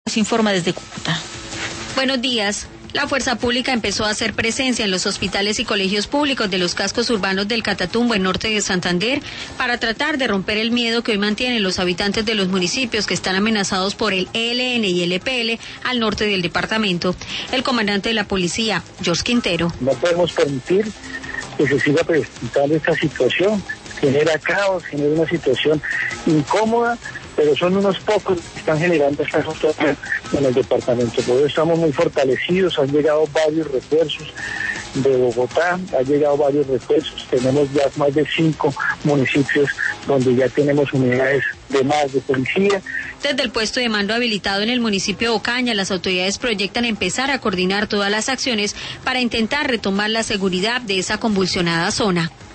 Nos informa desde Cúcuta. Buenos días. La fuerza pública empezó a hacer presencia en los hospitales y colegios públicos de los cascos urbanos del Catatumbo, en norte de Santander, para tratar de romper el miedo que hoy mantienen los habitantes de los municipios que están amenazados por el ELN y el EPL al norte del departamento. El comandante de la policía, George Quintero. No podemos permitir que se siga presentando esta situación. Genera caos, genera una situación incómoda, pero son unos pocos que están generando esta situación en el departamento. Por eso estamos muy fortalecidos, han llegado varios refuerzos de Bogotá, han llegado varios refuerzos, tenemos ya más de 5 municipios donde ya tenemos unidades de más de policía. Desde el puesto de mando habilitado en el municipio de Ocaña, las autoridades proyectan empezar a coordinar todas las acciones para intentar retomar la seguridad de esa convulsionada zona.